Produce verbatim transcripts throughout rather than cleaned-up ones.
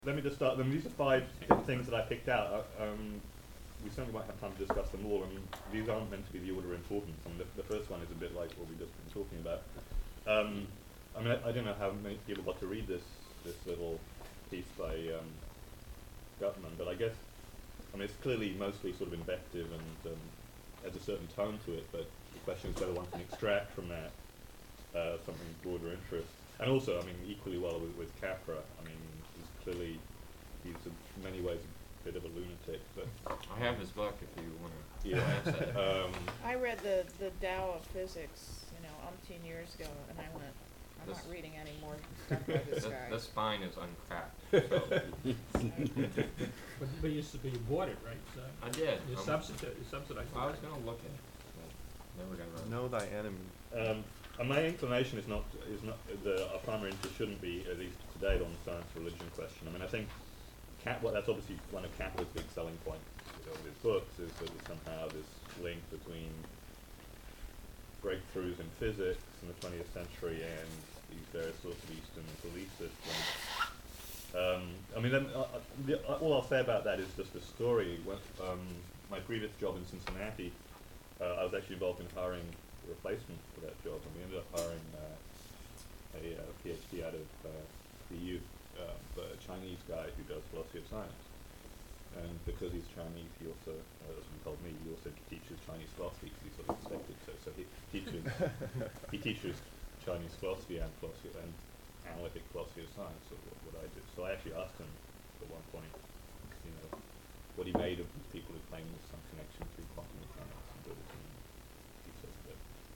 Let me just start them. These are five th- things that I picked out. Uh, um, we certainly might have time to discuss them all, and these aren't meant to be the order of importance. I mean, the, the first one is a bit like what we've just been talking about. Um, I mean, I, I don't know how many people got to read this this little piece by um, Gutman, but I guess, I mean, it's clearly mostly sort of invective and um, has a certain tone to it, but the question is whether one can extract from that uh, something broader interest. And also, I mean, equally well with, with Capra, I mean, he's clearly, he's in many ways a bit of a lunatic, but... I have his book if you want to yeah. glance at it. Um, I read the, the Tao of Physics, you know, umpteen years ago, and I went, I'm This- not reading any more stuff by this The, guy. the spine is uncracked. So But, but you, s- but you bought it, right? So I did. you um, subsidized, you subsidized it. I was going to look at it, but never got around. Know thy enemy. um, and my inclination is not, is not, the, our primary interest shouldn't be, at least to date, on the science-religion question. I mean, I think Cap, well, that's obviously one of Capra's big selling points with all his books, is that there's somehow this link between breakthroughs in physics in the twentieth century and these various sorts of Eastern belief systems. Um, I mean, then, uh, uh, the, uh, all I'll say about that is just a story. When, um, my previous job in Cincinnati, uh, I was actually involved in hiring a replacement for that job, and we ended up hiring uh, a uh, PhD out of uh, the U, uh, a Chinese guy who does philosophy of science. And because he's Chinese, he also, uh, as he told me, he also teaches Chinese philosophy because he's sort of expected to. So he teaches, he teaches Chinese philosophy and philosophy and analytic philosophy of science, or what, what I do. So I actually asked him at one point, you know, what he made of these people who claim there's some connection to quantum mechanics and Buddhism. He says that,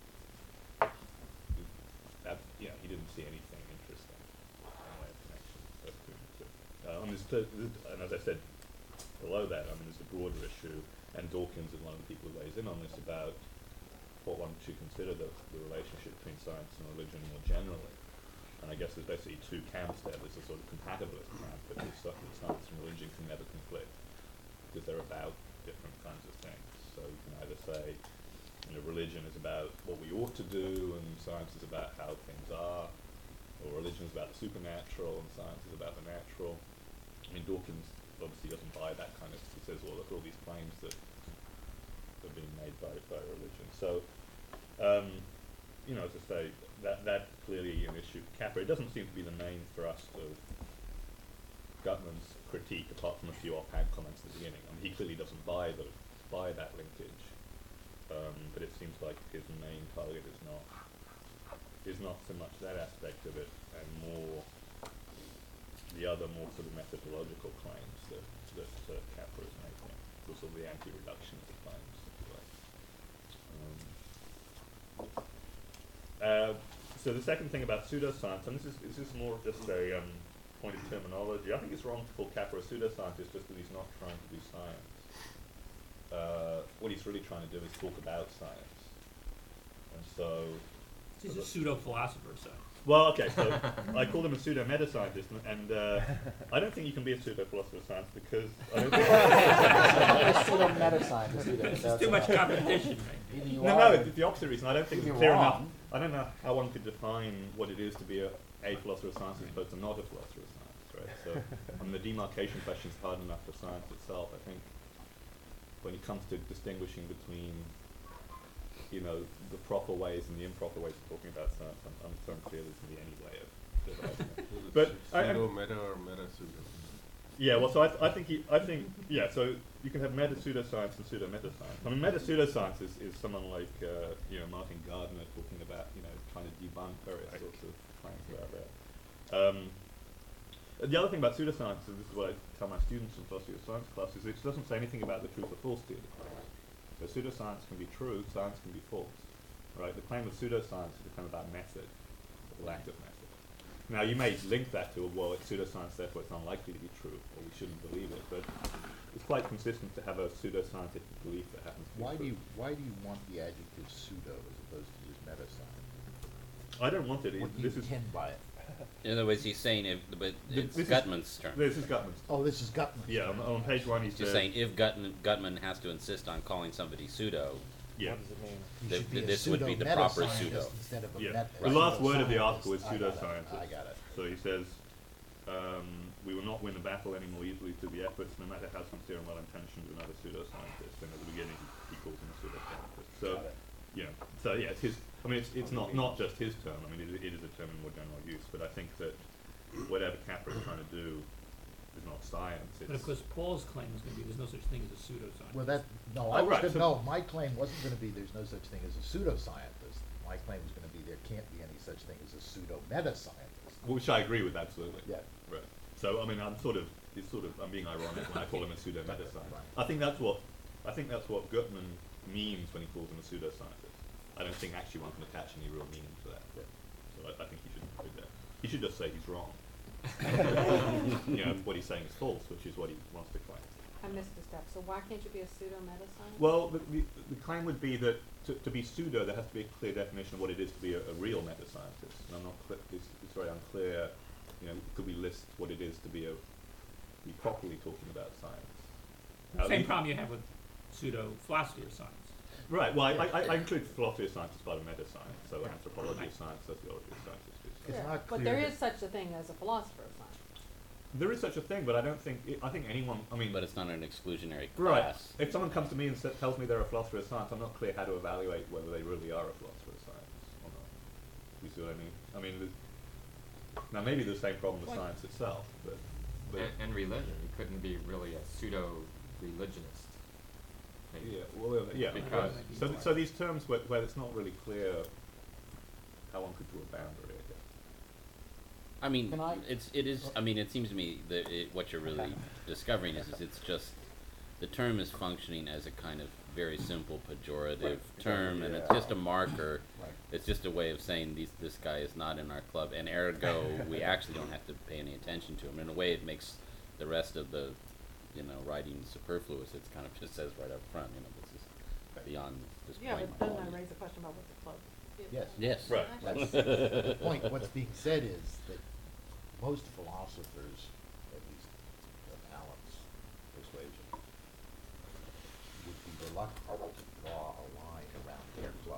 that yeah, he didn't see anything interesting in the way of connection between the two. Uh, and, there's, there's, and as I said below that, I mean, there's a broader issue, and Dawkins is one of the people who weighs in on this about what one should consider the, the relationship between science and religion more generally. And I guess there's basically two camps there. There's a sort of compatibilist camp, but there's certain science and religion can never conflict because they're about different kinds of things. So you can either say, you know, religion is about what we ought to do, and science is about how things are, or religion is about the supernatural, and science is about the natural. I mean, Dawkins obviously doesn't buy that kind of. He says, well, look at all these claims that are being made by by religion. So, um, you know, as I say, that that clearly an issue. Capra, it doesn't seem to be the main thrust of Gutman's critique, apart from a few offhand comments at the beginning. I mean, he clearly doesn't buy the buy that linkage, um, but it seems like his main target is not is not so much that aspect of it, and more the other more sort of methodological claims that that uh, Capra is making, the sort of the anti-reductionist claims, if you like. Um, Uh, so the second thing about pseudoscience, and this is, this is more just a um, point of terminology. I think it's wrong to call Capra a pseudoscientist just because he's not trying to do science. Uh, what he's really trying to do is talk about science. And so... He's a pseudo-philosopher, so. Well, okay, so I call him a pseudo-meta-scientist, and, and uh, I don't think you can be a pseudo-philosopher of science because I don't think... You're still a meta-scientist either. There's so too much it's- competition, right? Either you No, are no, or- it's the opposite reason. I don't think Either it's clear you're enough. wrong. I don't know how one could define what it is to be a, a philosopher of science as opposed to not a philosopher of science, right? So, I mean, the demarcation question is hard enough for science itself. I think when it comes to distinguishing between, you know, the proper ways and the improper ways of talking about science, I'm, I'm so unclear there's going to be any way of dividing it. But I, I, Pseudo meta or meta pseudo. yeah, well, so I, th- I think he, I think, yeah, so you can have meta pseudoscience and pseudo meta science. I mean, meta pseudoscience is, is someone like, uh, you know, Martin Gardner talking about, you know, trying to debunk various sorts of claims about that. Um, the other thing about pseudoscience, and this is what I tell my students in philosophy of science classes, it doesn't say anything about the truth or falsity of the claim. So pseudoscience can be true, science can be false, right? The claim of pseudoscience is a claim about method, or lack of method. Now, you may link that to, well, it's pseudoscience, therefore it's unlikely to be true, or we shouldn't believe it, but it's quite consistent to have a pseudoscientific belief that happens to be Why true. do you, why do you want the adjective pseudo as opposed to just meta-science? I don't want it. What do you This is, intend by it? In other words, he's saying if, but Th- it's this is- Gutman's term. this is Gutman's. Oh, this is Gutman. Yeah, on, on page one he He's just says, saying if Gutman, Gutman has to insist on calling somebody pseudo, yeah. What does it mean? You Th- should be th- a this would be the proper pseudo-meta-scientist pseudo. instead of a Yeah. met- The last word of the pseudoscientist. article is I got it. pseudoscientist. I got it. So he says, um, we will not win the battle any more easily through the efforts, no matter how sincere and well-intentioned, of another pseudoscientist. And at the beginning, he calls him a pseudoscientist. So, Got it. you know, so yeah, it's his. I mean, it's it's not not just his term. I mean, it, it is a term in more general use. But I think that whatever Capra is trying to do is not science. It's But of course, Paul's claim was gonna be, there's no such thing as a pseudoscientist. Well, that, no, Oh, I was right, gonna, so- no, my claim wasn't gonna be there's no such thing as a pseudoscientist. My claim was gonna be there can't be any such thing as a pseudo-meta-scientist. which I agree with absolutely. Yeah. Right. So I mean, I'm sort of, it's sort of, I'm being ironic when I call him a pseudo-meta-scientist. Right. I think that's what, I think that's what Gutman means when he calls him a pseudoscientist. I don't think actually one can attach any real meaning to that. Yeah. So I, I think he shouldn't do that. He should just say he's wrong. You know, what he's saying is false, which is what he wants to claim. I missed a step. So why can't you be a pseudo-meta-scientist? Well, the, the, the claim would be that to, to be pseudo, there has to be a clear definition of what it is to be a, a real meta-scientist. And I'm not clear, it's, it's very unclear, you know, could we list what it is to be a, be properly talking about science? Now, Same the- problem you have with pseudo philosophy of science. Right, well, I, I, I include philosophy of science as part of meta-science, so Right. anthropology Right. of science, sociology of science, history of science. It's Yeah, not but clear there that- is such a thing as a philosopher of science. There is such a thing, but I don't think, I think anyone, I mean, But it's not an exclusionary right, class. if someone comes to me and sa- tells me they're a philosopher of science, I'm not clear how to evaluate whether they really are a philosopher of science or not. You see what I mean? I mean, the, now maybe the same problem with What- science itself, but, but And, and religion, you couldn't be really a pseudo-religionist. maybe. yeah, well, yeah. Because- right. So, th- so these terms where, where it's not really clear how one could draw a boundary, I guess. I mean, Can I- it's it is. I mean, it seems to me that it, what you're really discovering is, is it's just the term is functioning as a kind of very simple pejorative Right. term, and it's Yeah. just a marker. Right. It's just a way of saying these this guy is not in our club, and ergo we actually don't have to pay any attention to him. In a way, it makes the rest of the, you know, writing superfluous. It's kind of just says right up front, you know, this is beyond this Yeah, point. but doesn't that raise a question about what the club is? Yes. Yes. Right. That's the point. What's being said is that most philosophers, at least of Alan's persuasion, would be reluctant to draw a line around their club.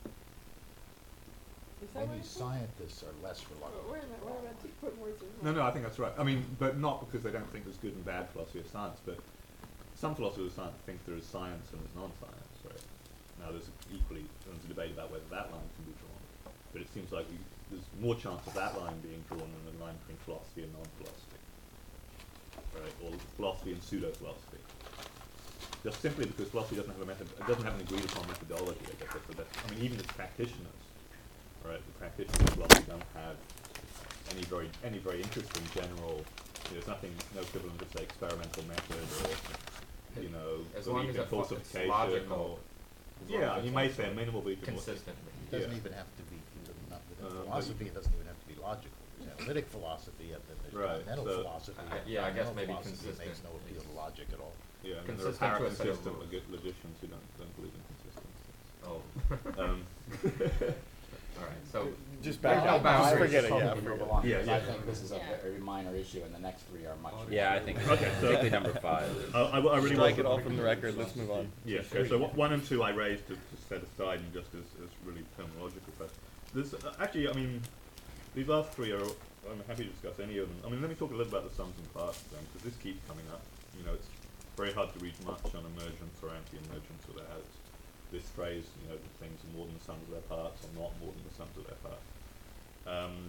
Is that Many what it says? scientists are less reluctant. Wait a minute, what about you putting words in No, my no, I think that's right. I mean, but not because they don't think there's good and bad philosophy of science, but some philosophers of science think there is science and there's non-science, right? Now, there's equally, there's a debate about whether that line can be drawn, but it seems like we, there's more chance of that line being drawn than the line between philosophy and non-philosophy, right? Or philosophy and pseudo-philosophy. Just simply because philosophy doesn't have a method, it doesn't have an agreed upon methodology, I guess that's the best. I mean, even its practitioners, right? The practitioners of philosophy don't have any very, any very interesting general, you know, there's nothing, no equivalent of say experimental method or, you know, As long belief as in it fo- it's falsification logical, or, as long yeah, as you it's may also say a minimal belief in what- consistently. It doesn't Yeah. even have to be, even not within Uh, philosophy, it doesn't even have to be logical. There's analytic philosophy and then there's Right, fundamental so- philosophy. I- and yeah, I guess fundamental maybe philosophy makes consistent no appeal to is- logic at all. yeah, and then there are Consistent to a apparent set of consistent rules. logi- logicians who don't, don't believe in consistency. Oh. Um, Alright, so. Just There's back no up. boundaries. Forget it, Just yeah, hoping to forget move it. along, Yeah, because yeah. I think this is a Yeah. very minor issue, and the next three are much. Yeah, I think Okay, so- particularly number five. I, I, I really Strike was- it all from the record, let's move on. Yeah, okay, so one and two I raised to, to set aside and just as, as really terminological, but there's, uh, actually, I mean, these last three are, I'm happy to discuss any of them. I mean, let me talk a little about the sums and parts then, because this keeps coming up. You know, it's very hard to read much on emergence or anti-emergence without this phrase, you know, that things are more than the sums of their parts or not more than the sums of their parts. Um,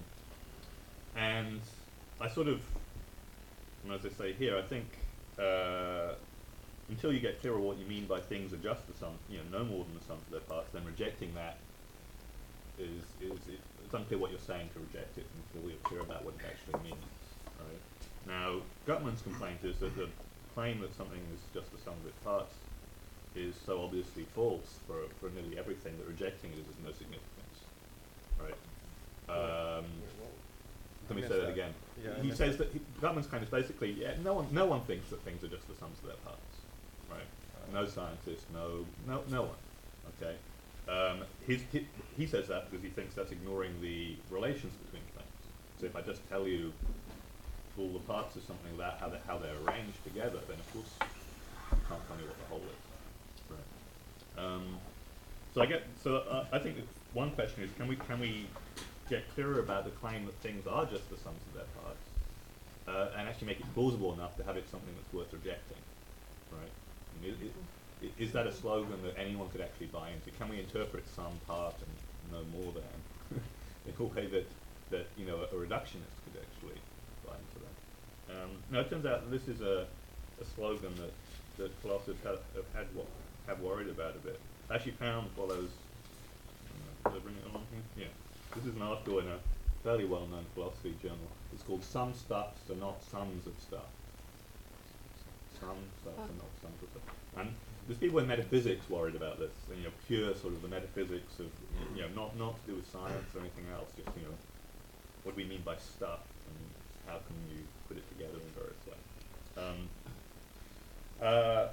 and I sort of, and as I say here, I think, uh, until you get clearer what you mean by things are just the sum, you know, no more than the sums of their parts, then rejecting that is, is it, it's unclear what you're saying to reject it until you're clear about what it actually means, right? Now, Gutman's complaint is that the claim that something is just the sum of its parts is so obviously false for, for nearly everything that rejecting it is of no significance, right? Um, let me I say that missed again. that. Yeah, I he missed says that. that, he, Gutman's kind of basically, yeah, no one, no one thinks that things are just the sums of their parts, right? No scientist, no, no, no one, okay? Um, his, he, he says that because he thinks that's ignoring the relations between things. So if I just tell you all the parts of something about how, they, how they're arranged together, then of course you can't tell me what the whole is. Right. Um, so I get, so uh, I think that one question is, can we, can we get clearer about the claim that things are just the sums of their parts? uh, and actually make it plausible enough to have it something that's worth rejecting, right? I mean, it, it, i- is that a slogan that anyone could actually buy into? Can we interpret some part and no more than in a way that, that you know, a, a reductionist could actually buy into that? Um, now it turns out that this is a, a slogan that, that philosophers have, have had what have worried about a bit. I actually found while I was uh, did I bring it along here? Yeah. This is an article in a fairly well-known philosophy journal. It's called "Some Stuffs Are Not Sums of Stuff." Some stuffs are not sums of stuff. And there's people in metaphysics worried about this. And, you know, pure sort of the metaphysics of, you know, not not to do with science or anything else. Just, you know, what do we mean by stuff, and how can you put it together in various ways? Um, uh,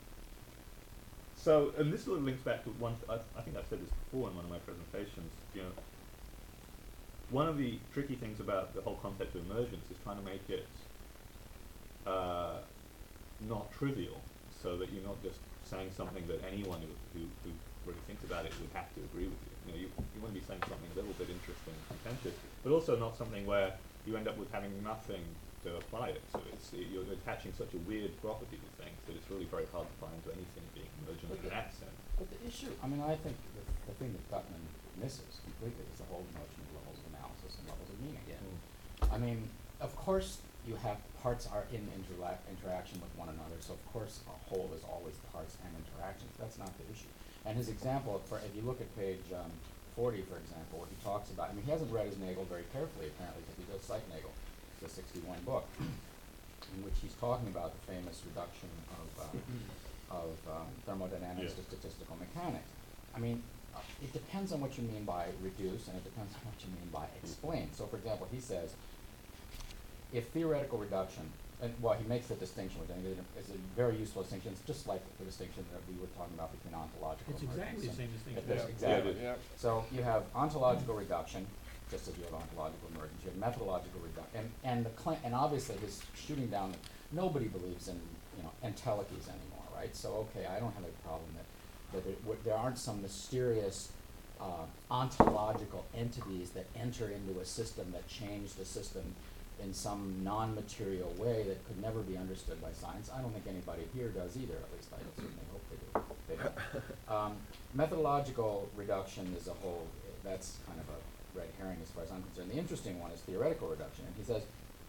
so, and this sort of links back to one. I, I think I've said this before in one of my presentations. You know, one of the tricky things about the whole concept of emergence is trying to make it uh, not trivial, so that you're not just saying something that anyone who, who, who really thinks about it would have to agree with you. You know, you, you want to be saying something a little bit interesting and contentious, but also not something where you end up with having nothing to apply it. So it's you're attaching such a weird property to things that it's really very hard to find to anything being emergent in that sense. But the issue, I mean, I think the, the thing that Gutman misses completely is the whole notion of levels of analysis and levels of meaning. Yeah. I mean, of course, you have parts are in interla- interaction with one another, so of course a whole is always parts and interactions. That's not the issue. And his example, for if you look at page um, forty, for example, what he talks about, I mean, he hasn't read his Nagel very carefully, apparently, because he does cite Nagel, the sixty-one book, in which he's talking about the famous reduction of, uh, of um, thermodynamics Yes. to statistical mechanics. I mean, uh, it depends on what you mean by reduce, and it depends on what you mean by explain. So, for example, he says, if theoretical reduction, and well, he makes the distinction, which I think is a very useful distinction. It's just like the distinction that we were talking about between ontological It's and exactly the emergence. same distinction. It is, Yeah. exactly. Yeah, it is. So you have ontological reduction, just as you have ontological emergence. You have methodological reduction, and and the cla- and obviously his shooting down. Nobody believes in you know entelechies anymore, right? So okay, I don't have a problem that that there, w- there aren't some mysterious uh, ontological entities that enter into a system that change the system in some non-material way that could never be understood by science. I don't think anybody here does either, at least I certainly hope they do. They don't. Um, methodological reduction is a whole, that's kind of a red herring as far as I'm concerned. The interesting one is theoretical reduction, and he says,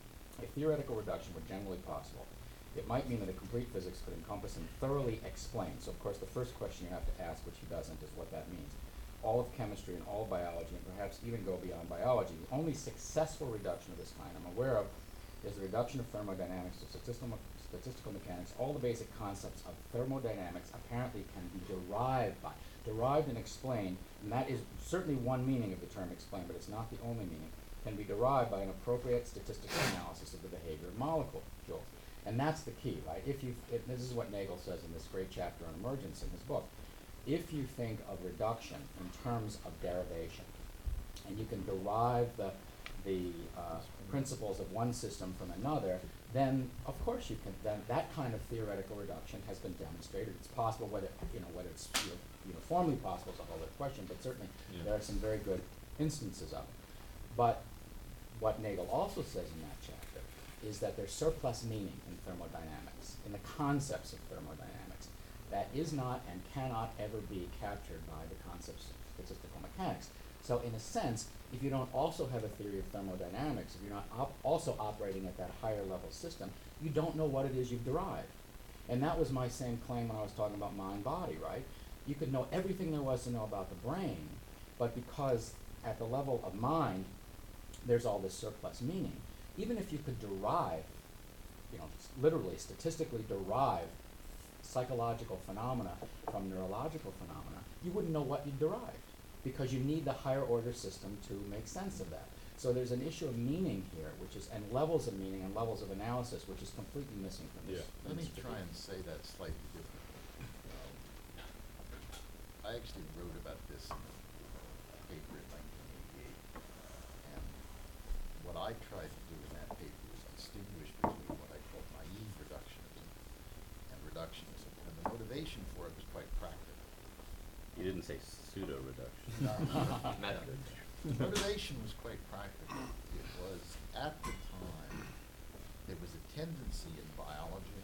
if theoretical reduction were generally possible, it might mean that a complete physics could encompass and thoroughly explain. So of course the first question you have to ask, which he doesn't, is what that means. All of chemistry and all of biology, and perhaps even go beyond biology. The only successful reduction of this kind I'm aware of is the reduction of thermodynamics to statistical, me- statistical mechanics. All the basic concepts of thermodynamics apparently can be derived by, derived and explained, and that is certainly one meaning of the term explain, but it's not the only meaning, can be derived by an appropriate statistical analysis of the behavior of molecules. And that's the key, right? If you, if, this is what Nagel says in this great chapter on emergence in his book. If you think of reduction in terms of derivation, and you can derive the, the uh, principles of one system from another, then of course you can, then that kind of theoretical reduction has been demonstrated. It's possible, whether, you know, whether it's you know, uniformly possible is a whole other question, but certainly Yeah. there are some very good instances of it. But what Nagel also says in that chapter is that there's surplus meaning in thermodynamics, in the concepts of thermodynamics, that is not and cannot ever be captured by the concepts of statistical mechanics. So in a sense, if you don't also have a theory of thermodynamics, if you're not op- also operating at that higher level system, you don't know what it is you've derived. And that was my same claim when I was talking about mind-body, right? You could know everything there was to know about the brain, but because at the level of mind, there's all this surplus meaning. Even if you could derive, you know, s- literally, statistically derive psychological phenomena from neurological phenomena, you wouldn't know what you derived, because you need the higher order system to make sense of that. So there's an issue of meaning here, which is, and levels of meaning and levels of analysis, which is completely missing from this. Yeah. from Let me this try critique. and say that slightly differently. Um, I actually wrote about this in a paper in nineteen eighty-eight, and what I tried to do in that paper was distinguish between what I call naive reductionism and reductionism, and the motivation for it was quite practical. You didn't say pseudo reduction. Meta. The motivation was quite practical. It was, at the time, there was a tendency in biology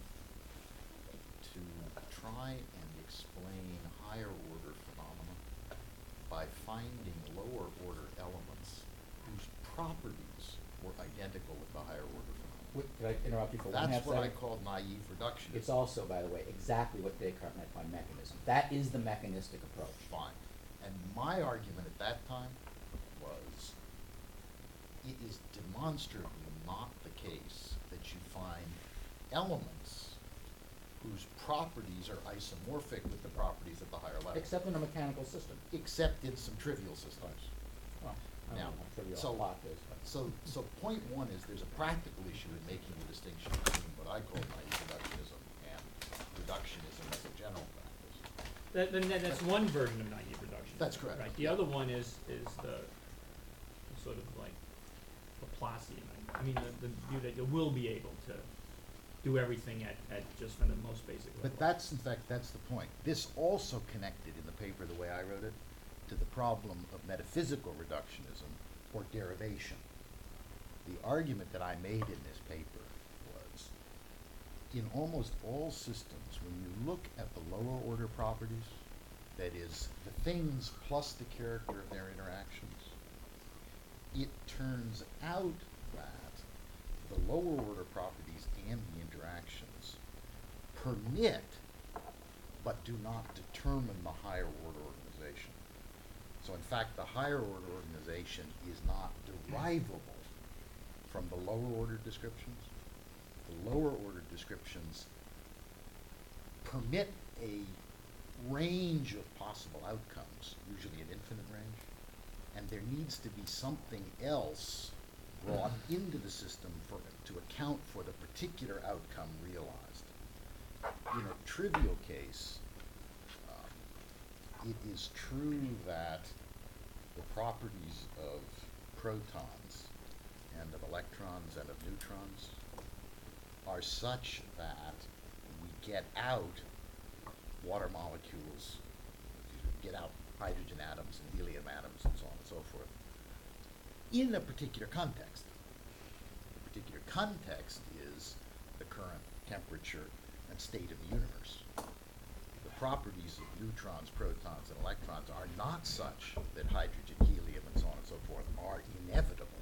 to try and explain higher order phenomena by finding lower order elements whose properties were identical with the higher order phenomena. Wait, could I interrupt you for one half That's what I second? call naive reductionism. It's also, by the way, exactly what Descartes meant by mechanism. That is the mechanistic approach. Fine. And my argument at that time was, it is demonstrably not the case that you find elements whose properties are isomorphic with the properties at the higher level. Except in a mechanical system. Except in some trivial systems. Well, I Now, don't know how trivial so- a lot is, but. So, so point one is there's a practical issue in making the distinction between what I call naive reductionism and reductionism as a general practice. That, then that, that's one version of naive reduction. That's correct. Right, the other one is, is the sort of like Laplacian, I I mean, the, the view that you will be able to do everything at, at just from the most basic level. But that's, in fact, that's the point. This also connected in the paper, the way I wrote it, to the problem of metaphysical reductionism or derivation. The argument that I made in this paper was, in almost all systems, when you look at the lower order properties, that is, the things plus the character of their interactions, it turns out that the lower order properties and the interactions permit but do not determine the higher order organization. So in fact, the higher order organization is not derivable from the lower order descriptions. The lower order descriptions permit a range of possible outcomes, usually an infinite range, and there needs to be something else brought into the system for, to account for the particular outcome realized. In a trivial case, um, it is true that the properties of protons and of electrons and of neutrons are such that we get out water molecules, we get out hydrogen atoms and helium atoms and so on and so forth, in a particular context. The particular context is the current temperature and state of the universe. The properties of neutrons, protons, and electrons are not such that hydrogen, helium, and so on and so forth are inevitable.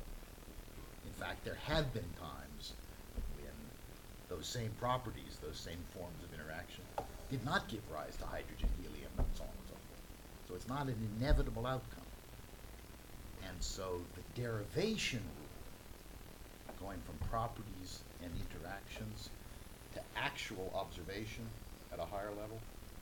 In fact, there have been times when those same properties, those same forms of interaction, did not give rise to hydrogen, helium, and so on and so forth. So it's not an inevitable outcome. And so the derivation rule, going from properties and interactions to actual observation at a higher level,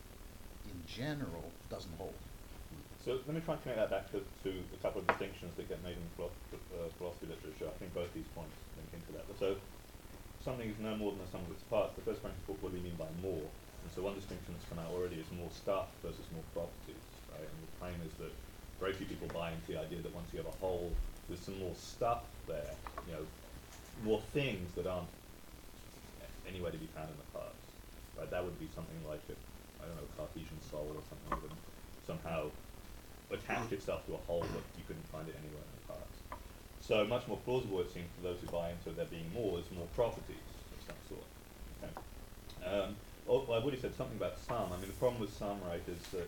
in general, doesn't hold. So let me try and connect that back to, to a couple of distinctions that get made in philosophy, uh, philosophy literature. I think both these points link into that. But so something is no more than the sum of its parts. The first question is, what do we mean by more? And so one distinction that's come out already is more stuff versus more properties, right? And the claim is that very few people buy into the idea that once you have a whole, there's some more stuff there, you know, more things that aren't anywhere to be found in the parts, right? That would be something like a, I don't know, Cartesian soul or something that would somehow attach itself to a whole that you couldn't find it anywhere in the parts. So much more plausible, it seems, to those who buy into there being more, is more properties of some sort. Okay. Um, well, I've already said something about sum. I mean, the problem with sum, right, is that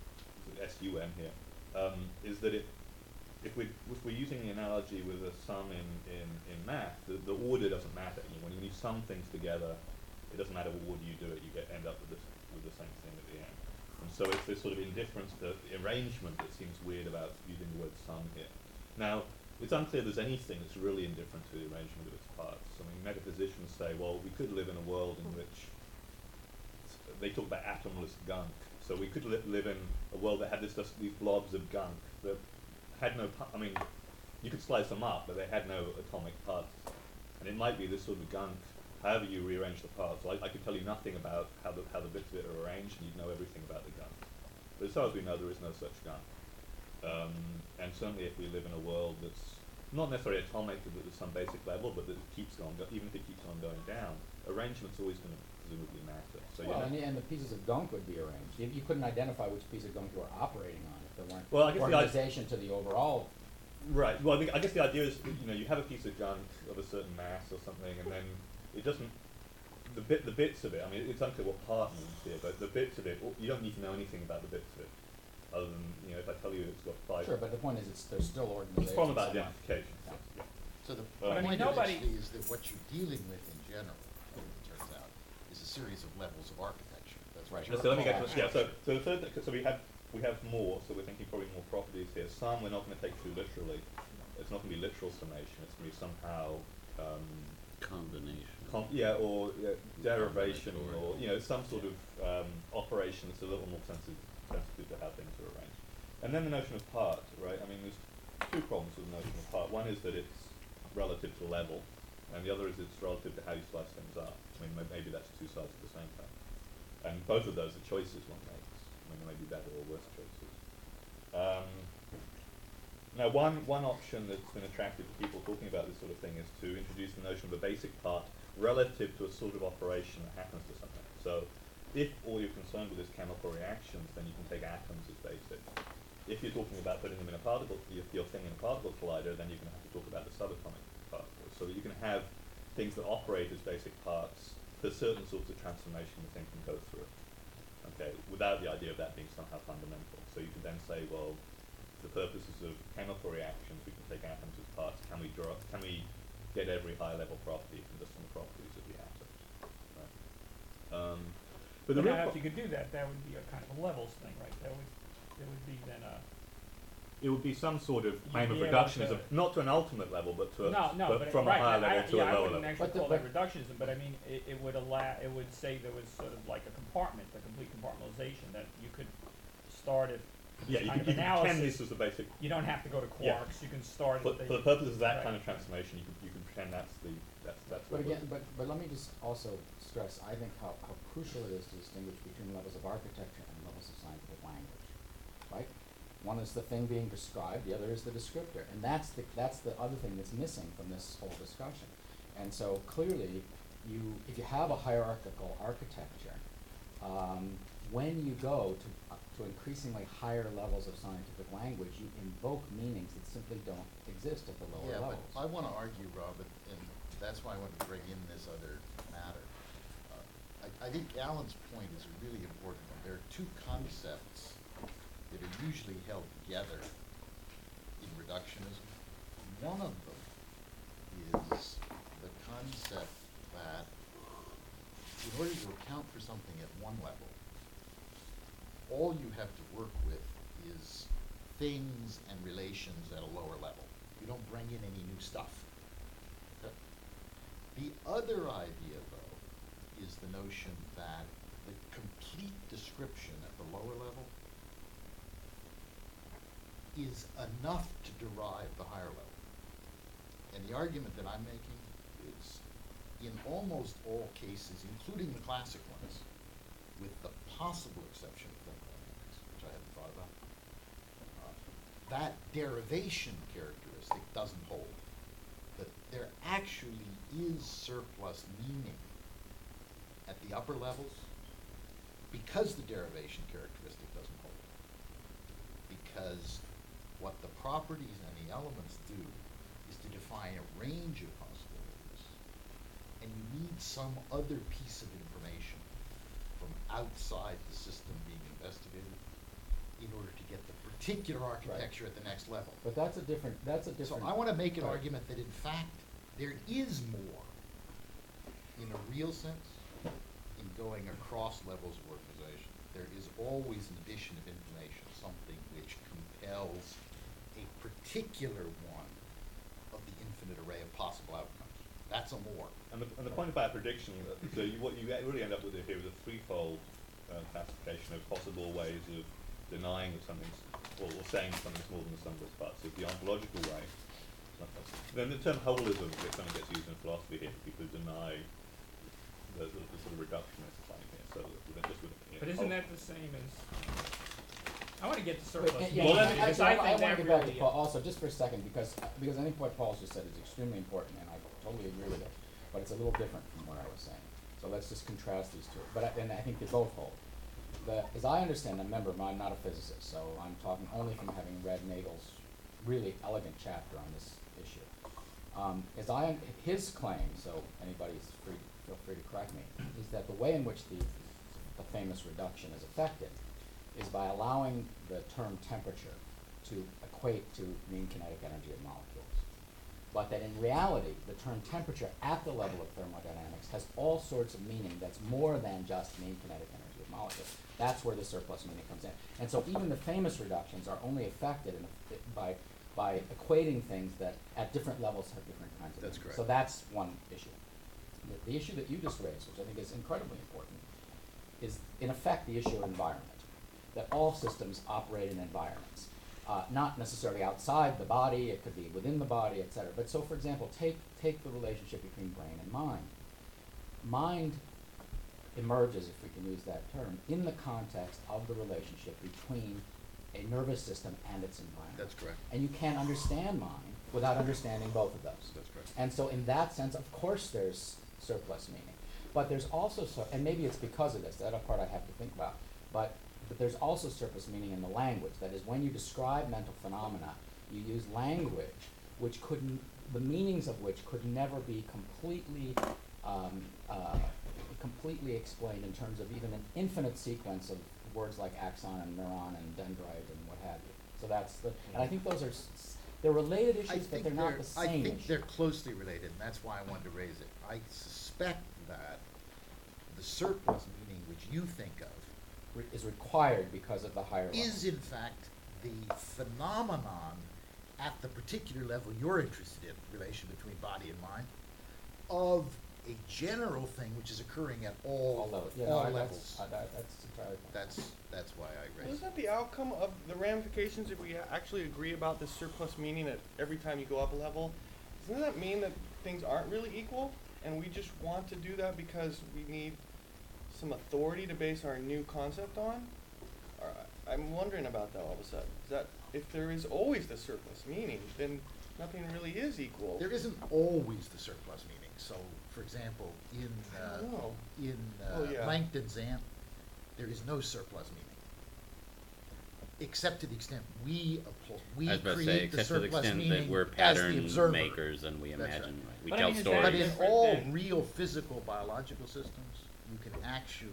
S U M here, um, is that it, if we if we're using the analogy with a sum in in, in math, the, the order doesn't matter. You know, when you sum things together, it doesn't matter what order you do it, you get end up with this with the same thing at the end. And so it's this sort of indifference to arrangement that seems weird about using the word sum here. Now, it's unclear there's anything that's really indifferent to the arrangement of its parts. I mean, metaphysicians say, well, we could live in a world in which they talk about atomless gunk. So we could li live in a world that had this, just these blobs of gunk that had no, I mean, you could slice them up, but they had no atomic parts. And it might be this sort of gunk, however you rearrange the parts. So I, I could tell you nothing about how the, how the bits of it are arranged, and you'd know everything about the gunk. But as far as we know, there is no such gunk. Um, and certainly if we live in a world that's not necessarily atomic at some basic level, but that it keeps on, go even if it keeps on going down, arrangement's always going to presumably matter. So Well, you know, and, and the pieces of gunk would be arranged. You, you couldn't identify which piece of gunk you were operating on if there weren't Well, I guess the organization to the overall. right. Well, I, think, I guess the idea is, you know, you have a piece of gunk of a certain mass or something, and then it doesn't, the bit, the bits of it, I mean, it's unclear what part means here, but the bits of it, well, you don't need to know anything about the bits of it, other than, you know, if I tell you it's got five. Sure, but the point is, it's, there's still organizations. It's from about somewhere. identification, Yeah. yeah. So the But I mean, point nobody- eventually is that what you're dealing with in general, it turns out, is a series of levels of architecture. That's what Right. you're So let me get to, Correct. yeah, so, so the third, so we have, we have more, so we're thinking probably more properties here. Some we're not gonna take too literally. It's not gonna be literal summation, it's gonna be somehow, um, Combination. com- yeah, or yeah, derivation, Combinatorial. or, you know, some sort of, um, operation that's a little more sensitive, sensitive to how things are arranged. And then the notion of part, right, I mean, there's two problems with the notion of part. One is that it's relative to level, and the other is it's relative to how you slice things up. I mean, may- maybe that's two sides of the same thing. And both of those are choices one makes. I mean, there may be better or worse choices. Um, now, one, one option that's been attractive to people talking about this sort of thing is to introduce the notion of a basic part relative to a sort of operation that happens to something. So, if all you're concerned with is chemical reactions, then you can take atoms as basic. If you're talking about putting them in a particle, your, your thing in a particle collider, then you're going to have to talk about the subatomic particles. So that you can have things that operate as basic parts for certain sorts of transformation the thing can go through. Okay, without the idea of that being somehow fundamental. So you can then say, well, for purposes of chemical reactions, we can take atoms as parts. Can we draw? Can we get every high-level property from just from the properties of the atoms? Right. Um, but the But real now, pro- if you could do that, that would be a kind of a levels thing, right? That would, there would be then a, it would be some sort of You'd claim of be able reductionism, to- not to an ultimate level, but to a, no, no, but, it- from right, a higher I- level I- to yeah, a I lower wouldn't level. actually But the- call that but- reductionism, but I mean, it, it would allow, it would say there was sort of like a compartment, a complete compartmentalization, that you could start at Yeah, you kind can, of you can pretend analysis. this as a basic. You don't have to go to Yeah. quarks, you can start For, at the. for the purposes of that right. kind of transformation, you can you can pretend that's the that's that's. But what we're- again, but, but let me just also stress, I think how, how crucial it is to distinguish between levels of architecture and levels of scientific language, right? One is the thing being described, the other is the descriptor, and that's the, that's the other thing that's missing from this whole discussion. And so clearly, you, if you have a hierarchical architecture, um, when you go to, uh, to increasingly higher levels of scientific language, you invoke meanings that simply don't exist at the lower Yeah, levels. but I wanna argue, Robert, and that's why I wanted to bring in this other matter. Uh, I, I think Alan's point is a really important one. There are two concepts that are usually held together in reductionism. One of them is the concept that in order to account for something at one level, all you have to work with is things and relations at a lower level. You don't bring in any new stuff. Okay? The other idea, though, is the notion that the complete description at the lower level is enough to derive the higher level. And the argument that I'm making is, in almost all cases, including the classic ones, with the possible exception of thermodynamics, which I hadn't thought about, uh, that derivation characteristic doesn't hold. That there actually is surplus meaning at the upper levels because the derivation characteristic doesn't hold. Because what the properties and the elements do is to define a range of possibilities, and you need some other piece of information from outside the system being investigated in order to get the particular architecture at the next level. But that's a different, that's a So different. I wanna make an right. argument that in fact, there is more, in a real sense, in going across levels of organization. There is always an addition of information, something which compels a particular one of the infinite array of possible outcomes. That's a more. And the, and the point about prediction, uh, so you, what you really end up with here is a threefold uh, classification of possible ways of denying that something's, or, or saying something's more than the sum of its parts. So the ontological way. Then the term holism gets, only gets used in philosophy here for people who deny the, the, the sort of reductionist claim here. So that just with, you know, But isn't whole- that the same as, I wanna get to Wait, surplus. yeah, Well, yeah, let me- I- because actually, I I, think I wanna that get back to really, Paul uh, also, just for a second, because, because I think what Paul just said is extremely important, and I totally agree with it, but it's a little different from what I was saying. So let's just contrast these two, but I, and I think they both hold. The, as I understand, and remember, I'm not a physicist, so I'm talking only from having read Nagel's really elegant chapter on this issue. Um, as I, his claim, so anybody's free, feel free to correct me, is that the way in which the, the famous reduction is affected is by allowing the term temperature to equate to mean kinetic energy of molecules. But that in reality, the term temperature at the level of thermodynamics has all sorts of meaning that's more than just mean kinetic energy of molecules. That's where the surplus meaning comes in. And so even the famous reductions are only affected in a, by, by equating things that at different levels have different kinds of That's meaning. correct. So that's one issue. The, the issue that you just raised, which I think is incredibly important, is in effect the issue of environment. That all systems operate in environments. Uh, not necessarily outside the body, it could be within the body, et cetera. But so, for example, take, take the relationship between brain and mind. Mind emerges, if we can use that term, in the context of the relationship between a nervous system and its environment. That's correct. And you can't understand mind without understanding both of those. That's correct. And so in that sense, of course there's surplus meaning. But there's also, so, and maybe it's because of this, that other part I have to think about, but But there's also surplus meaning in the language. That is, when you describe mental phenomena, you use language which couldn't, the meanings of which could never be completely, um, uh, completely explained in terms of even an infinite sequence of words like axon and neuron and dendrite and what have you. So that's the, and I think those are, s- s- they're related I issues, but think they're not the I same think issue. they're closely related, and that's why I wanted to raise it. I suspect that the surplus meaning which you think of Re- is required because of the higher level. is in fact the phenomenon at the particular level you're interested in, relation between body and mind, of a general thing which is occurring at all, All levels. Yeah, all no, I- levels. that's, uh, that, that's entirely fine. That's, that's why I raised Isn't it. that the outcome of the ramifications if we actually agree about this surplus meaning that every time you go up a level? Doesn't that mean that things aren't really equal and we just want to do that because we need some authority to base our new concept on? Or, I- I'm wondering about that all of a sudden. Is that if there is always the surplus meaning, then nothing really is equal. There isn't always the surplus meaning. So, for example, in I uh, don't know. in Oh, uh, yeah. Langton's ant, there is no surplus meaning, except to the extent we appl- we I was about to say, create the except to the surplus extent meaning that we're as the pattern observer. makers and we That's right. imagine, right, we But I tell mean, is that stories. But in different all than- real physical biological systems, you can actually,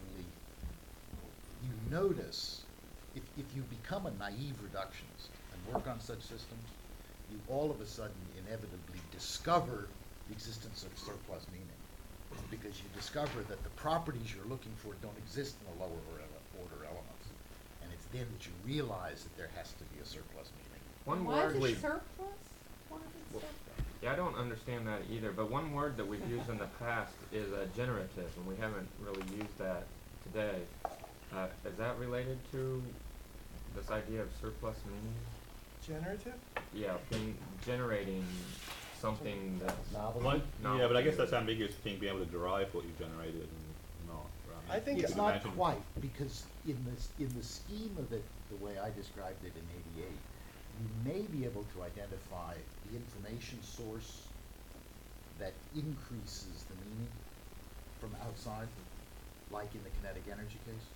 you notice, if, if you become a naive reductionist and work on such systems, you all of a sudden inevitably discover the existence of surplus meaning. Because you discover that the properties you're looking for don't exist in the lower or ele- order elements. And it's then that you realize that there has to be a surplus meaning. One Why word is we it surplus? Why is it surplus? yeah, I don't understand that either. But one word that we've used in the past is uh, generative, and we haven't really used that today. Uh, is that related to this idea of surplus meaning? Generative? Yeah, being generating something that's Novelty? One, No. yeah, but I guess that's ambiguous between being able to derive what you generated and not, right? I think You It's can not imagine- quite, because in this, in the scheme of it, the way I described it in eighty-eight, you may be able to identify the information source that increases the meaning from outside, like in the kinetic energy case.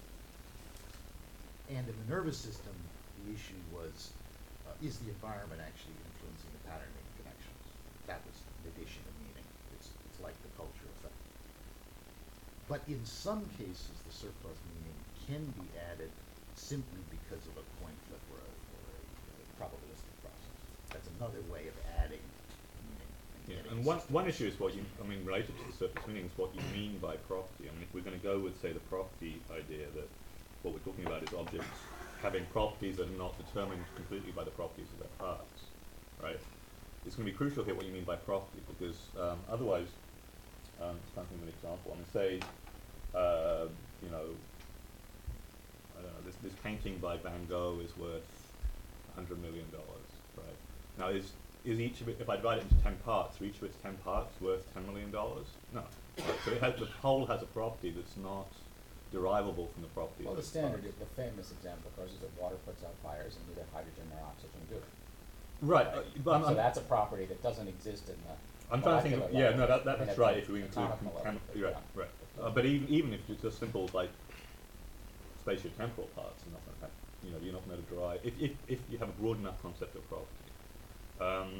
And in the nervous system, the issue was, uh, is the environment actually influencing the patterning connections? That was the addition of meaning. It's, it's like the culture effect. But in some cases, the surplus meaning can be added simply because of a coin flip or a, or a, a probabilistic process. That's another way of adding meaning. Yeah, getting and a one, system. one issue is what you, I mean, related to the surface meaning is what you mean by property. I mean, if we're gonna go with, say, the property idea that what we're talking about is objects having properties that are not determined completely by the properties of their parts, right? It's gonna be crucial here what you mean by property, because, um, otherwise, um, just trying to think of an example. I mean, say, uh, you know, I don't know, this, this painting by Van Gogh is worth a hundred million dollars, right? Now, is, is each of it, if I divide it into ten parts, are each of its ten parts worth ten million dollars? No. Right? So it has, the whole has a property that's not derivable from the property Well, of the its standard, parts. the famous example, of course, is that water puts out fires and neither hydrogen nor oxygen do it. Right, uh, but I'm, So I'm, that's a property that doesn't exist in the I'm trying to think of, molecular yeah, no, level, that, that, and that's at right, the if we include, atomic level, chem- but you're right, yeah. right. Uh, but even, even if it's just simple, like, spatiotemporal parts, you're not gonna have, you know, you're not gonna derive, if, if, if you have a broad enough concept of property. Um,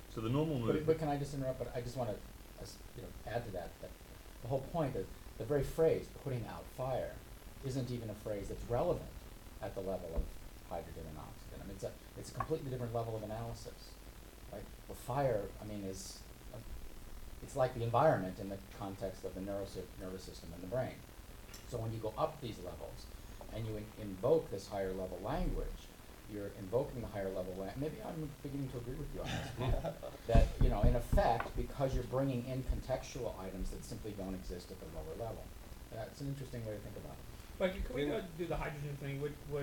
So the normal But, move. but can I just interrupt, but I just wanna, uh, s- you know, add to that, that the whole point of, the very phrase, putting out fire, isn't even a phrase that's relevant at the level of hydrogen and oxygen. I mean, it's a, it's a completely different level of analysis, right? The fire, I mean, is, a, it's like the environment in the context of the nervous, nervous system in the brain. So when you go up these levels, and you in- invoke this higher level language, you're invoking the higher level lang- maybe I'm beginning to agree with you on this, that, you know, in effect, because you're bringing in contextual items that simply don't exist at the lower level. That's an interesting way to think about it. But can we In- go do the hydrogen thing? Would would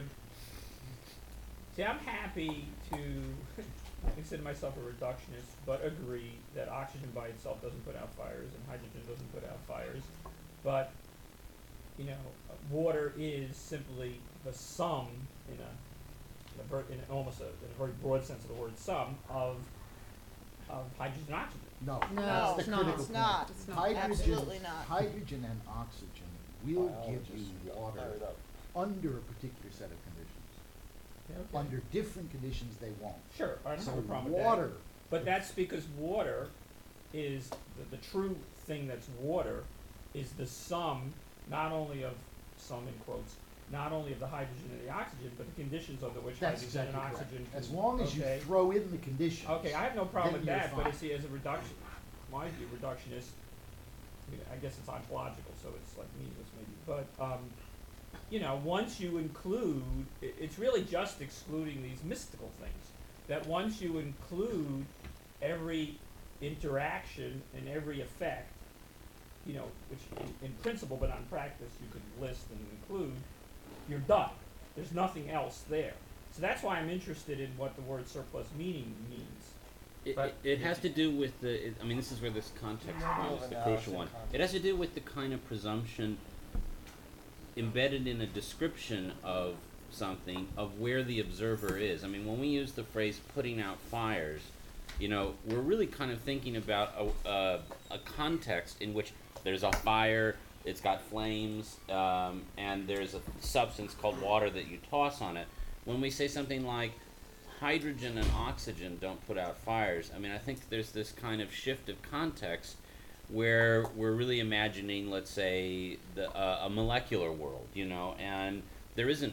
see? I'm happy to consider myself a reductionist, but agree that oxygen by itself doesn't put out fires and hydrogen doesn't put out fires. But you know, uh, water is simply the sum in a, in a, ver- in a almost a, in a very broad sense of the word sum of of hydrogen and oxygen. No, No, that's the it's not. critical It's point. not. It's not. Hydrogen, Absolutely not. hydrogen and oxygen will give you Biologists water fire it up. under a particular set of conditions. Okay. Under different conditions, they won't. Sure, I don't So have a problem with that. water, But that's because water is, the, the true thing that's water is the sum, not only of, sum in quotes, not only of the hydrogen and the oxygen, but the conditions under which that's hydrogen exactly and correct. oxygen can, As long as you okay. throw in the conditions. Okay, I have no problem then with you're that, but fine. it's, as a reduction, my view, reductionist, I mean, I guess it's ontological, so it's like meaningless maybe, but, um, you know, once you include, i- it's really just excluding these mystical things. That once you include every interaction and every effect, you know, which in, in principle, but on practice, you could list and include, you're done. There's nothing else there. So that's why I'm interested in what the word surplus meaning means. It, But- it, it has to do with the, it, I mean, this is where this context Level point of is the analysis crucial one. context. It has to do with the kind of presumption embedded in a description of something, of where the observer is. I mean, when we use the phrase putting out fires, you know, we're really kind of thinking about a, a, a context in which there's a fire, it's got flames, um, and there's a substance called water that you toss on it. When we say something like hydrogen and oxygen don't put out fires, I mean, I think there's this kind of shift of context where we're really imagining, let's say, the, uh, a molecular world, you know, and there isn't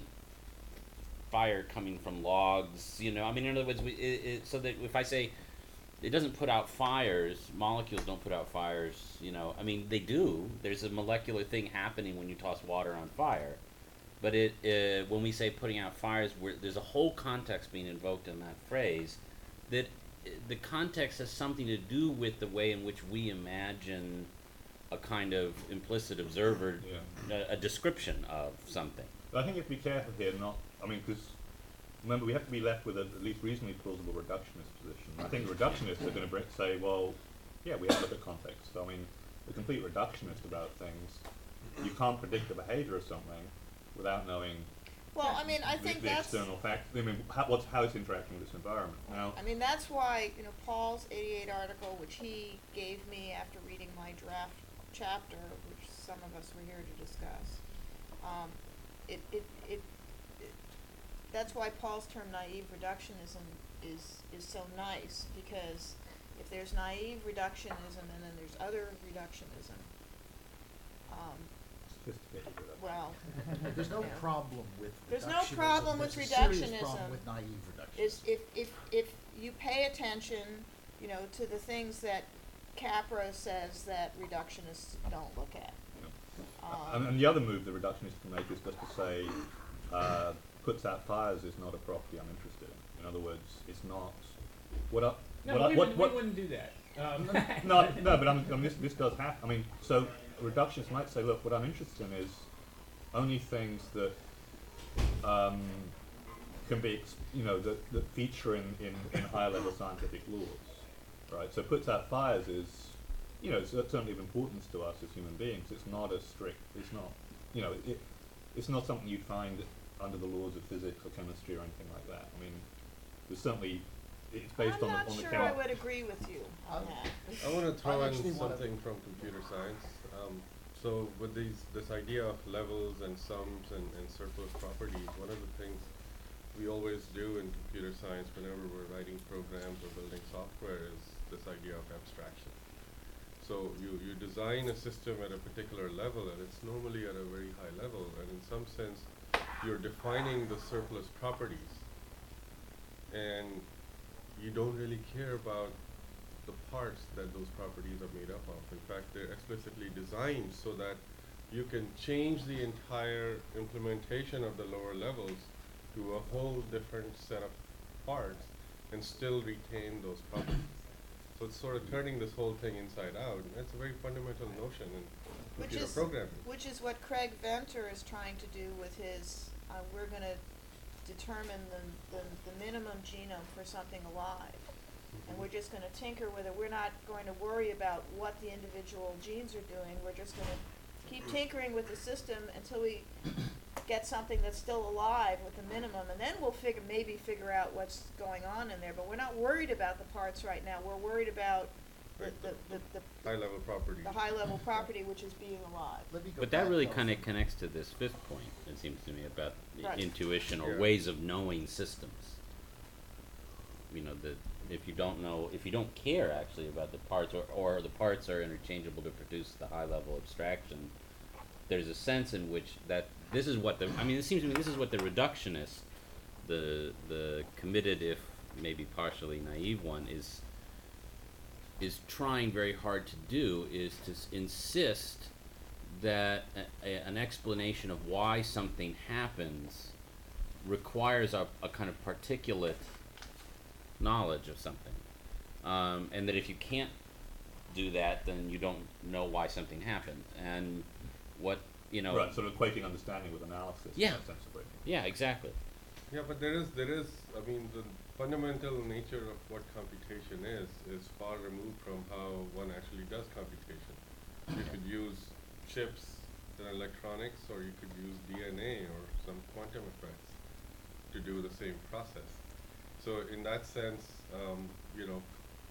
fire coming from logs, you know. I mean, in other words, we, it, it, so that if I say it doesn't put out fires, molecules don't put out fires, you know. I mean, they do. There's a molecular thing happening when you toss water on fire. But it, uh, when we say putting out fires, we're, there's a whole context being invoked in that phrase that uh, the context has something to do with the way in which we imagine a kind of implicit observer, Yeah. a, a description of something. But I think you have to be careful here, not, I mean, because remember, we have to be left with a, at least reasonably plausible reductionist position. I think the reductionists are going to say, well, yeah, we have to look at context. So, I mean, the complete reductionist about things, you can't predict the behavior of something without knowing Well, I mean, I the, think the that's, external facts. I mean, how, what's, how it's interacting with this environment. Now, I mean, that's why, you know, Paul's eighty-eight article, which he gave me after reading my draft chapter, which some of us were here to discuss, um, it, it, it, it, that's why Paul's term naive reductionism is, is so nice, because if there's naive reductionism and then there's other reductionism, um, sophisticated reduction. well, there's no Yeah. problem with There's no reductionism. problem with There's a serious reductionism. problem with naive reductionism. is if, if, if you pay attention, you know, to the things that Capra says that reductionists don't look at. And, Um, and the other move the reductionist can make is just to say, uh, puts out fires is not a property I'm interested in. In other words, it's not, what I, No, what I, we, what, wouldn't, what, we wouldn't do that. Um, no, no, but I'm, I mean, this, this does happen. I mean, so a reductionist might say, look, what I'm interested in is only things that um, can be, ex- you know, that, that feature in, in, in higher level scientific laws, right? So puts out fires is, you know, it's certainly of importance to us as human beings. It's not a strict, it's not, you know, it, it's not something you'd find under the laws of physics or chemistry or anything like that. I mean, there's certainly, it's based I'm on not the, on the sure chemi- I would agree with you on I'm- that. I want to throw I in actually wanna- something from computer science. Um, so with these, this idea of levels and sums and, and surplus properties, one of the things we always do in computer science whenever we're writing programs or building software is this idea of abstraction. So you, you design a system at a particular level, and it's normally at a very high level, and in some sense, you're defining the surplus properties, and you don't really care about the parts that those properties are made up of. In fact, they're explicitly designed so that you can change the entire implementation of the lower levels to a whole different set of parts and still retain those properties. So it's sort of turning this whole thing inside out, and that's a very fundamental notion in Which computer is, programming. which is what Craig Venter is trying to do with his, uh, we're gonna determine the, the, the minimum genome for something alive. And we're just gonna tinker with it. We're not going to worry about what the individual genes are doing. We're just gonna keep tinkering with the system until we get something that's still alive with the minimum, and then we'll figure, maybe figure out what's going on in there. But we're not worried about the parts right now. We're worried about the, Right, the, the, the, High level properties. the high level property, which is being alive. Let me go But that back really though. kind of connects to this fifth point, it seems to me, about the Right. intuition or Yeah. ways of knowing systems. You know, that if you don't know, if you don't care actually about the parts, or, or the parts are interchangeable to produce the high level abstraction, there's a sense in which that this is what the, I mean, it seems to me this is what the reductionist, the, the committed, if maybe partially naive one, is is trying very hard to do, is to s- insist that a, a, an explanation of why something happens requires a, a kind of particulate knowledge of something, um, and that if you can't do that, then you don't know why something happened, and what, you know. Right, sort of equating understanding with analysis. Yeah. In that sense of breaking. Yeah, exactly. Yeah, but there is, there is, I mean, the fundamental nature of what computation is, is far removed from how one actually does computation. You could use chips and electronics, or you could use D N A or some quantum effects to do the same process. So in that sense, um, you know,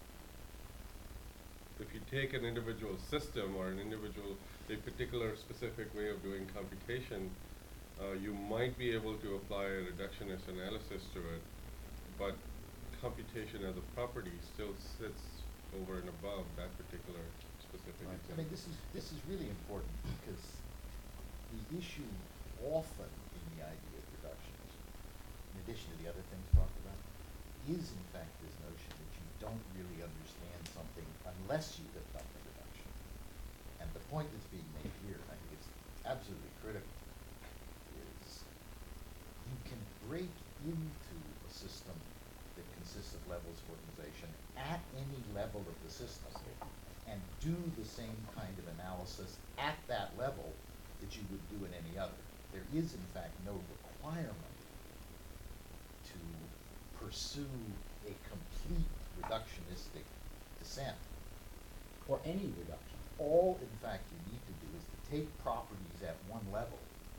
if you take an individual system or an individual, a particular specific way of doing computation, uh, you might be able to apply a reductionist analysis to it, but computation as a property still sits over and above that particular specific Right. I example. mean, this is, this is really important because the issue often in the idea of reductionism, in addition to the other things talked about, is in fact this notion that you don't really understand something unless you have done the reduction. And the point that's being made here, and I think it's absolutely critical, is you can break into a system that consists of levels of organization at any level of the system and do the same kind of analysis at that level that you would do in any other. There is, in fact, no requirement to pursue a complete reductionistic descent. Or any reduction. All, in fact, you need to do is to take properties at one level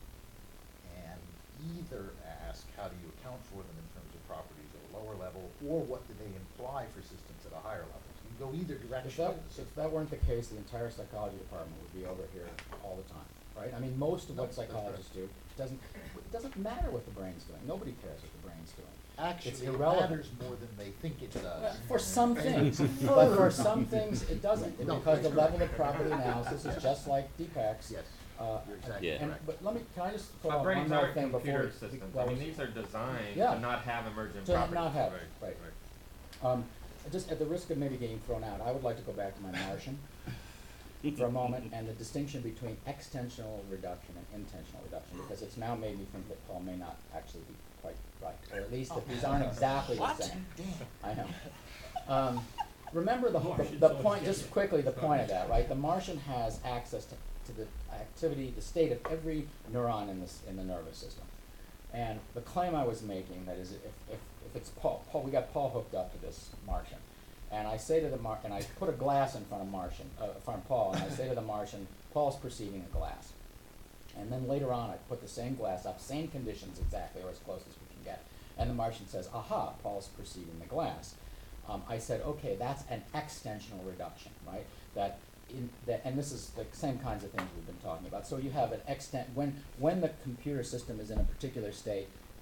and either ask how do you account for them in terms of properties at a lower level, or what do they imply for systems at a higher level. You can go either If direction. that, if that weren't the case, the entire psychology department would be over here all the time, right? I mean, most of No, what that's right. psychologists do doesn't, it doesn't matter what the brain's doing. Nobody cares what the brain's doing. Actually, it irrelevant. matters more than they think it Well, does. for some things, but for some things, it doesn't, No, because the that's level right. of property analysis is just like Deepak's. Yes, Uh, you're exactly Yeah. and, correct. but let me, can I just throw But out one brains more aren't thing before? computer we- systems. well, I mean, these are designed Yeah. to not have emergent To properties. not have, Right, right. right. Um, just at the risk of maybe getting thrown out, I would like to go back to my Martian for a moment, and the distinction between extensional reduction and intentional reduction, because it's now made me think that Paul may not actually be quite right, or at least that these aren't exactly the What? same. I know. Um, remember the, the, Martian's the always point, just different. quickly, the point of that, right? The Martian has access to, to the activity, the state of every neuron in this, in the nervous system. And the claim I was making, that is, if, if, if it's Paul, Paul, we got Paul hooked up to this Martian. And I say to the Mar, and I put a glass in front of Martian, uh, in front of Paul, and I say to the Martian, Paul's perceiving a glass. And then later on, I put the same glass up, same conditions exactly, or as close as we can get. And the Martian says, aha, Paul's perceiving the glass. Um, I said, okay, that's an extensional reduction, right? That in that, and this is the same kinds of things we've been talking about. So you have an extent, when, when the computer system is in a particular state,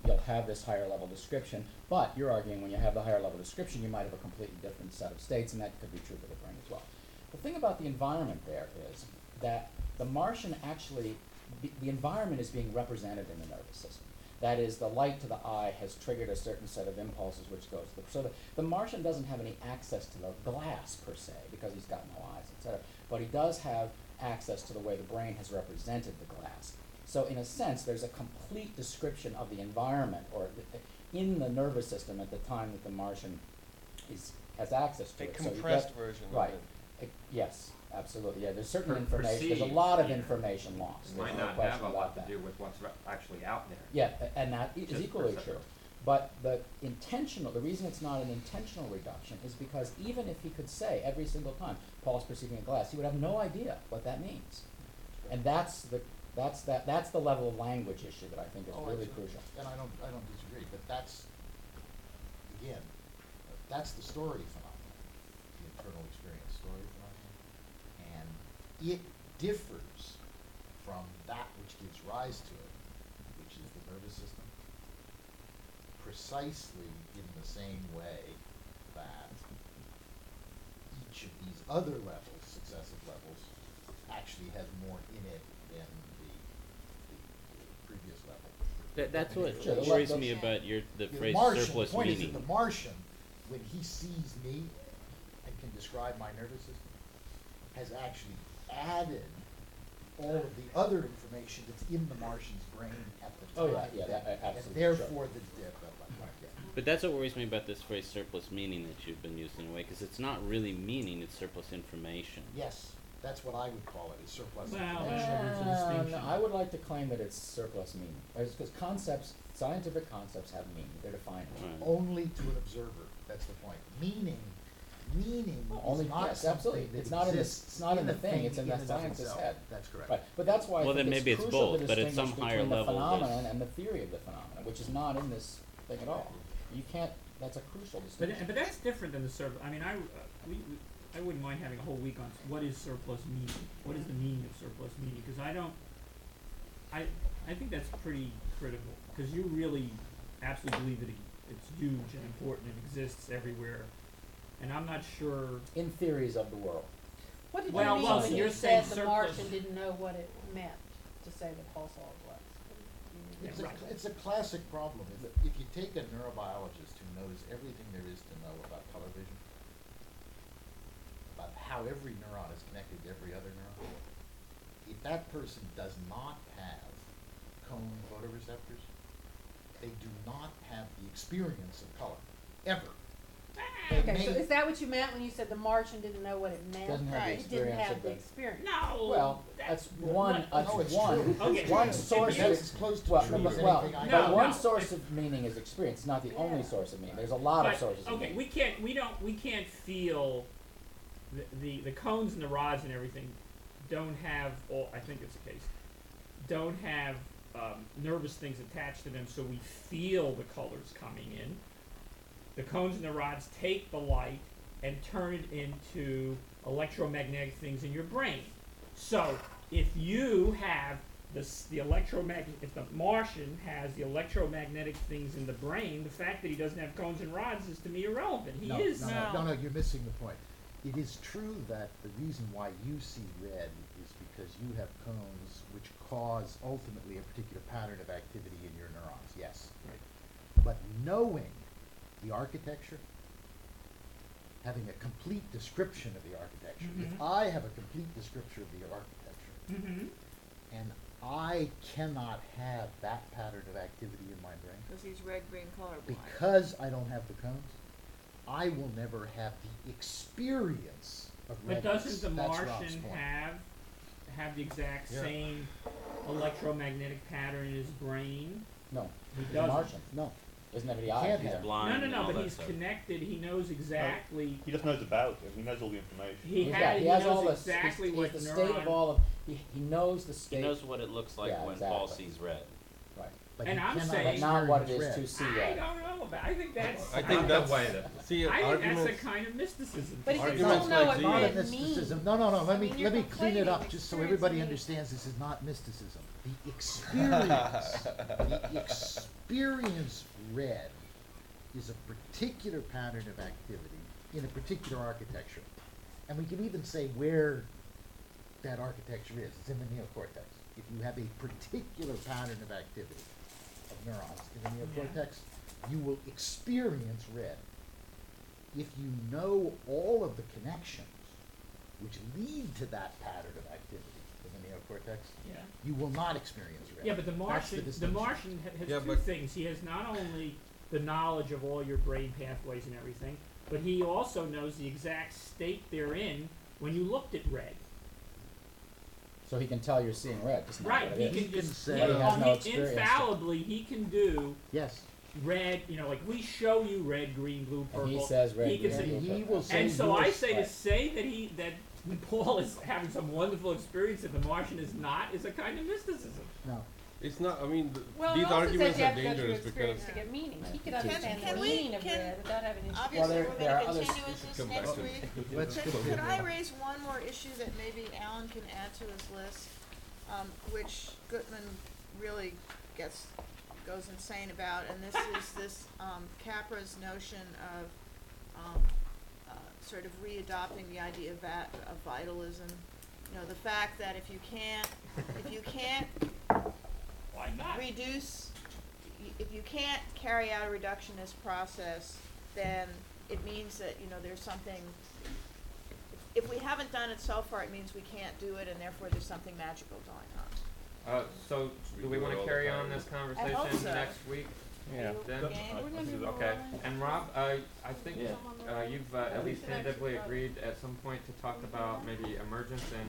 you'll have this higher level description, but you're arguing when you have the higher level description, you might have a completely different set of states, and that could be true for the brain as well. The thing about the environment there is that the Martian actually, the, the environment is being represented in the nervous system. That is, the light to the eye has triggered a certain set of impulses which goes to the, so the, the Martian doesn't have any access to the glass per se, because he's got no eyes, et cetera, but he does have access to the way the brain has represented the glass. So in a sense, there's a complete description of the environment, or the, in the nervous system at the time that the Martian is, has access to A it. So you compressed get- version of Right. it. It- yes, absolutely, yeah, there's certain Per- information, there's a perceived, lot of yeah. information lost, there's Might no not question have a about lot that. to do with what's re- actually out there. Yeah, a- and that i- is Just equally perception. true. But the intentional, the reason it's not an intentional reduction is because even if he could say every single time Paul's perceiving a glass, he would have no idea what that means. And that's the, that's that, that's the level of language issue that I think is Oh, really absolutely. crucial. And I don't, I don't disagree, but that's, again, that's the story phenomenon, the internal experience story phenomenon. And it differs from that which gives rise to it, which is the nervous system, precisely in the same way that each of these other levels, successive levels, actually has more in it than the, the, the previous level. That, that's what Sure, the worries le- me the- about your, the The phrase Martian, surplus the point meaning. is that the Martian, when he sees me and can describe my nervous system, has actually added all of the other information that's in the Martian's brain at the Oh, time. yeah, yeah, that- that- a- absolutely, And sure. therefore the dip of like, yeah. But that's what worries me about this phrase surplus meaning that you've been using in a way, because it's not really meaning, it's surplus information. Yes, that's what I would call it, is surplus Well, information. there's a Uh, distinction. no, I would like to claim that it's surplus meaning, because concepts, scientific concepts have meaning, they're defined. Right. Only to an observer, that's the point. Meaning, meaning Well, only- is not yes, absolutely. something that It's not in the- exists it's not in the thing, it's in the and of scientist's itself. head. That's correct. Right, but that's why I Well, think then it's maybe it's crucial to both, but at some distinguish higher between the level, there's- phenomenon and the theory of the phenomenon, which is not in this thing at all. You can't, that's a crucial But, distinction. but that's different than the surplus. I mean, I, uh, we, we, I wouldn't mind having a whole week on s- what is surplus meaning. What is the meaning of surplus meaning? Because I don't, I, I think that's pretty critical. Because you really absolutely believe that it, it's huge and important and exists everywhere. And I'm not sure. In theories of the world. What did Well, you well, mean when you're you saying said the surplus- Martian didn't know what it meant to say that Paul saw a glass? It's Yeah, a, right. it's a classic problem. If, if you take a neurobiologist who knows everything there is to know about color vision, about how every neuron is connected to every other neuron, if that person does not have cone photoreceptors, they do not have the experience of color, ever. They Okay, so may- is that what you meant when you said the Martian didn't know what it meant? Doesn't have the Right. It didn't experience have of the the. experience. No. Well, that's one, what- that's No, it's one, true. Okay. one If source you- of, That's as close to well, true no, as but, well, anything I No, but know. one no, source if- of meaning is experience, not the only Yeah. source of meaning. There's a lot of But, sources of okay, meaning. we can't, we don't, we can't feel the, the, the cones and the rods and everything don't have, all, I think it's the case, don't have um, nervous things attached to them, so we feel the colors coming in. The cones and the rods take the light and turn it into electromagnetic things in your brain. So if you have this, the electromagnetic, if the Martian has the electromagnetic things in the brain, the fact that he doesn't have cones and rods is to me irrelevant. He no, is. No, No. no, no, you're missing the point. It is true that the reason why you see red is because you have cones which cause ultimately a particular pattern of activity in your neurons, yes. Right. But knowing the architecture, having a complete description of the architecture, Mhm. if I have a complete description of the architecture, Mm-hmm. and I cannot have that pattern of activity in my brain, Because he's red, green, colorblind. because I don't have the cones, I will never have the experience of But redness. doesn't the That's Rob's Martian point. have have the exact Yeah. same electromagnetic pattern in his brain? No, He the doesn't. Martian, no, doesn't have any He eyes can't either. have- Blind No, no, and no. all But that he's stuff. connected. He knows exactly. He just knows about it. He knows all the information. He He's had. got- He, he has knows all the, exactly he's, what he's the neuron. state of all of, he, he knows the He state. knows what it looks like Yeah, when Paul exactly. sees red. Right. but And he I'm cannot saying- But not what it experience is red. to see I red. don't know about, I think that's, I I think think that's, way that- see, that's a arguments, kind of mysticism. But he to can say. Arguments still know like what these- Not a red mysticism, means. no, no, no, let I me, mean, let me you're clean it conflating up, just so everybody experience understands and this is not mysticism. The experience, the experience read is a particular pattern of activity in a particular architecture. And we can even say where that architecture is, it's in the neocortex. If you have a particular pattern of activity of neurons in the neocortex, you will experience red. If you know all of the connections which lead to that pattern of activity in the neocortex, Yeah. you will not experience red. Yeah, but the That's Martian, the distinction. Martian ha- has Yeah, two but- things. He has not only the knowledge of all your brain pathways and everything, but he also knows the exact state they're in when you looked at red. So he can tell you're seeing red, just not Right, what he it is. can can just, say- But he has he- no experience to- infallibly, he can do Yes, red, you know, like we show you red, green, blue, purple. And he says red, he can green, say, blue, and he purple. will say and so I yours- say to Right. say that he, that Paul is having some wonderful experience that the Martian is not, is a kind of mysticism. no, it's not, I mean, th- Well, these it also arguments says you are have to go through dangerous because, experience to get meaning. He could Can- understand can the we- meaning of can- red without having an Obviously, there- we're there are gonna others- continue we with should this come next back to it. week. let's Could, continue. could I raise one more issue that maybe Alan can add to his list, um, which Gutman really gets, goes insane about, and this is this, um, Capra's notion of, um, uh, sort of readopting the idea of va- of vitalism. You know, the fact that if you can't, if you can't Why not? reduce, y- if you can't carry out a reductionist process, then it means that, you know, there's something, if we haven't done it so far, it means we can't do it, and therefore there's something magical going on. Uh, so, We do we do it wanna all the carry time. on this hope conversation so. next week? Yeah. Then? That- Okay. I- I think that- Okay, and Rob, uh, I think, Yeah. uh, you've, uh, at least tentatively agreed at some point to talk about maybe emergence and